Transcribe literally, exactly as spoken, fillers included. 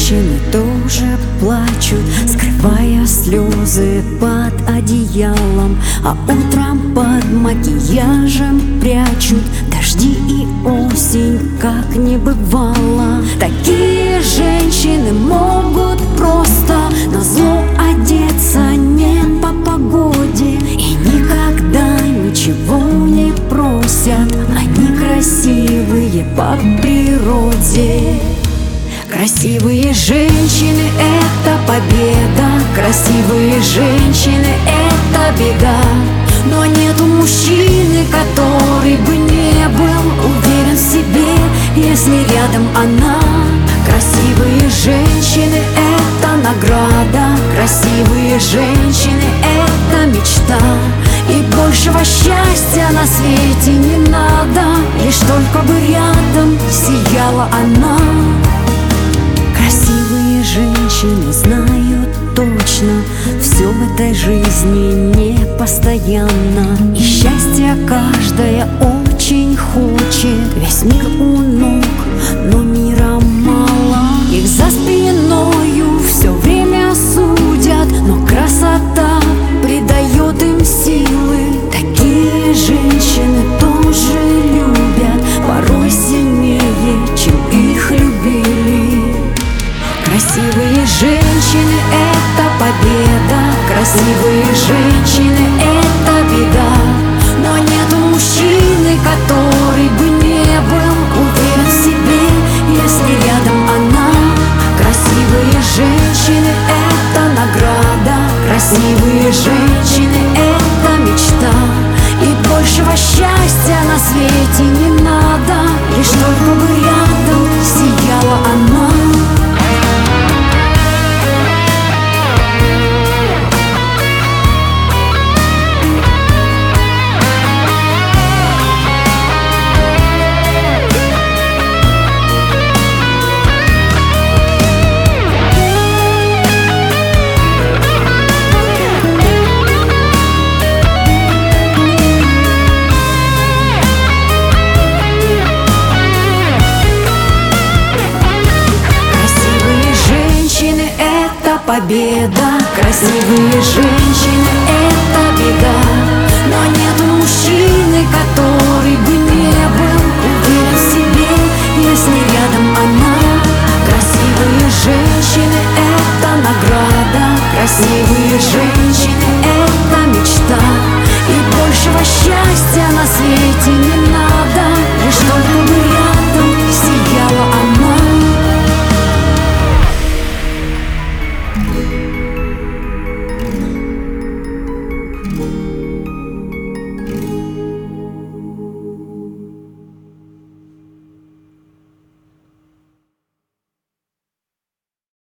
женщины тоже плачут, скрывая слезы под одеялом, а утром под макияжем прячут дожди и осень, как не бывало. Такие женщины могут просто назло одеться не по погоде и никогда ничего не просят. Они красивые по природе. Красивые женщины — это победа, красивые женщины — это беда. Но нету мужчины, который бы не был уверен в себе, если рядом она. Красивые женщины — это награда, красивые женщины — это мечта. И большего счастья на свете не надо, лишь только бы рядом сияла она. Красивые женщины знают точно, все в этой жизни не постоянно, и счастье каждая очень хочет. Весь мир у ног, но мира мало. Их за спиною все время судят, но красота придает им силы. Такие женщины тоже любят, порой сильнее, чем их любили. Красивые женщины — это победа, красивые женщины — это беда. Но нету мужчины, который бы не был уверен в себе, если рядом она. Красивые женщины — это награда, красивые женщины — это мечта. И большего счастья на свете не надо, лишь только бы рядом сияла она. Победа, красивые женщины — это беда. Но нет мужчины, который бы не был уверен в себе, если рядом она. Красивые женщины — это награда, красивые